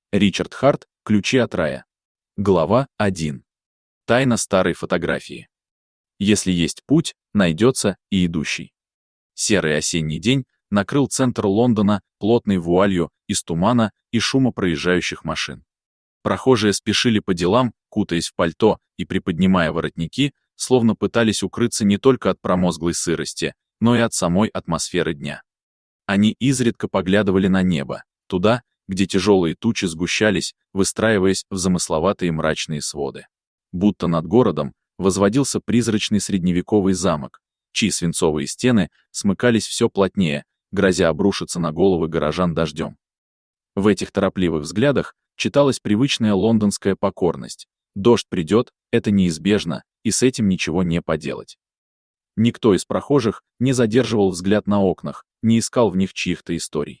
Ричард Харт, «Ключи от рая». Глава 1. Тайна старой фотографии. Если есть путь, найдется и идущий. Серый осенний день накрыл центр Лондона плотной вуалью из тумана и шума проезжающих машин. Прохожие спешили по делам, кутаясь в пальто и приподнимая воротники, словно пытались укрыться не только от промозглой сырости, но и от самой атмосферы дня. Они изредка поглядывали на небо, туда, где тяжелые тучи сгущались, выстраиваясь в замысловатые мрачные своды. Будто над городом возводился призрачный средневековый замок, чьи свинцовые стены смыкались все плотнее, грозя обрушиться на головы горожан дождем. В этих торопливых взглядах читалась привычная лондонская покорность. Дождь придет, это неизбежно, и с этим ничего не поделать. Никто из прохожих не задерживал взгляд на окнах, не искал в них чьих-то историй.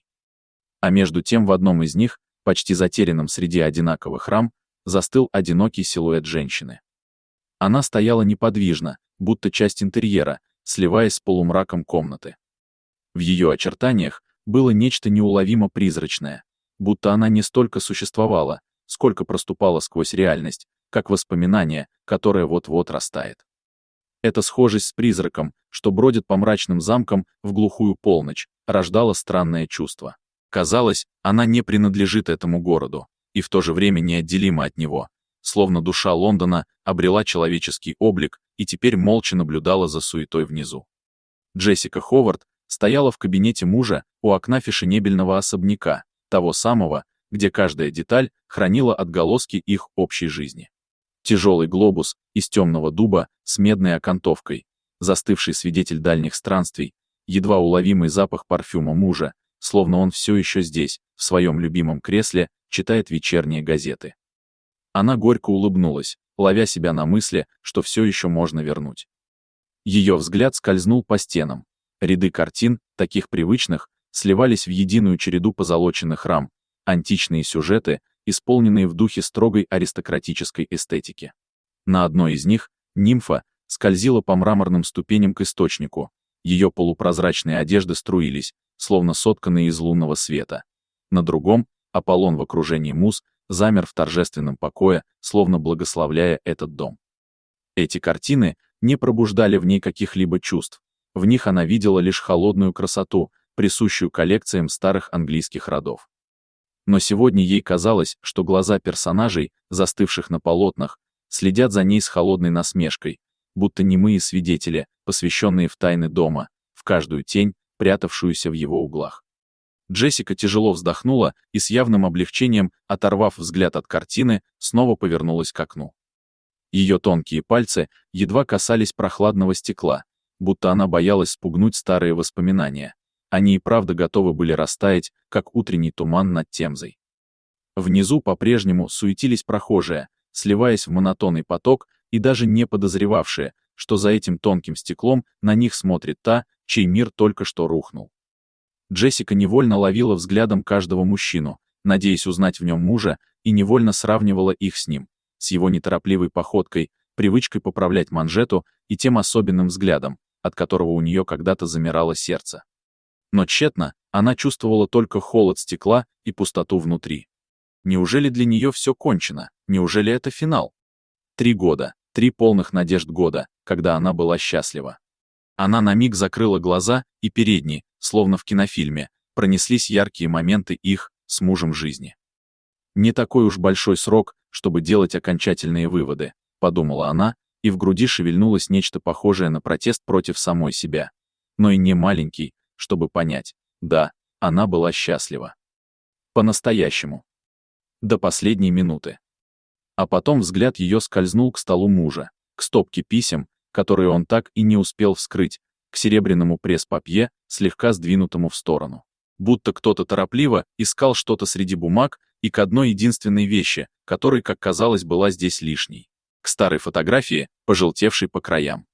А между тем в одном из них, почти затерянном среди одинаковых рам, застыл одинокий силуэт женщины. Она стояла неподвижно, будто часть интерьера, сливаясь с полумраком комнаты. В ее очертаниях было нечто неуловимо призрачное, будто она не столько существовала, сколько проступала сквозь реальность, как воспоминание, которое вот-вот растает. Эта схожесть с призраком, что бродит по мрачным замкам в глухую полночь, рождала странное чувство. Казалось, она не принадлежит этому городу, и в то же время неотделима от него, словно душа Лондона обрела человеческий облик и теперь молча наблюдала за суетой внизу. Джессика Ховард стояла в кабинете мужа у окна фешенебельного особняка, того самого, где каждая деталь хранила отголоски их общей жизни. Тяжелый глобус из темного дуба с медной окантовкой, застывший свидетель дальних странствий, едва уловимый запах парфюма мужа, словно он все еще здесь, в своем любимом кресле, читает вечерние газеты. Она горько улыбнулась, ловя себя на мысли, что все еще можно вернуть. Ее взгляд скользнул по стенам. Ряды картин, таких привычных, сливались в единую череду позолоченных рам, античные сюжеты, исполненные в духе строгой аристократической эстетики. На одной из них нимфа скользила по мраморным ступеням к источнику, ее полупрозрачные одежды струились, словно сотканные из лунного света. На другом Аполлон в окружении муз замер в торжественном покое, словно благословляя этот дом. Эти картины не пробуждали в ней каких-либо чувств, в них она видела лишь холодную красоту, присущую коллекциям старых английских родов. Но сегодня ей казалось, что глаза персонажей, застывших на полотнах, следят за ней с холодной насмешкой, будто немые свидетели, посвященные в тайны дома, в каждую тень, прятавшуюся в его углах. Джессика тяжело вздохнула и с явным облегчением, оторвав взгляд от картины, снова повернулась к окну. Ее тонкие пальцы едва касались прохладного стекла, будто она боялась спугнуть старые воспоминания. Они и правда готовы были растаять, как утренний туман над Темзой. Внизу по-прежнему суетились прохожие, сливаясь в монотонный поток и даже не подозревавшие, что за этим тонким стеклом на них смотрит та, чей мир только что рухнул. Джессика невольно ловила взглядом каждого мужчину, надеясь узнать в нем мужа, и невольно сравнивала их с ним, с его неторопливой походкой, привычкой поправлять манжету и тем особенным взглядом, от которого у нее когда-то замирало сердце. Но тщетно, она чувствовала только холод стекла и пустоту внутри. Неужели для нее все кончено? Неужели это финал? 3 года, 3 полных надежд года, когда она была счастлива. Она на миг закрыла глаза, и перед ней, словно в кинофильме, пронеслись яркие моменты их с мужем жизни. Не такой уж большой срок, чтобы делать окончательные выводы, подумала она, и в груди шевельнулось нечто похожее на протест против самой себя. Но и не маленький, чтобы понять, да, она была счастлива. По-настоящему. До последней минуты. А потом взгляд ее скользнул к столу мужа, к стопке писем, которые он так и не успел вскрыть, к серебряному пресс-папье, слегка сдвинутому в сторону. Будто кто-то торопливо искал что-то среди бумаг и к одной единственной вещи, которой, как казалось, была здесь лишней. К старой фотографии, пожелтевшей по краям.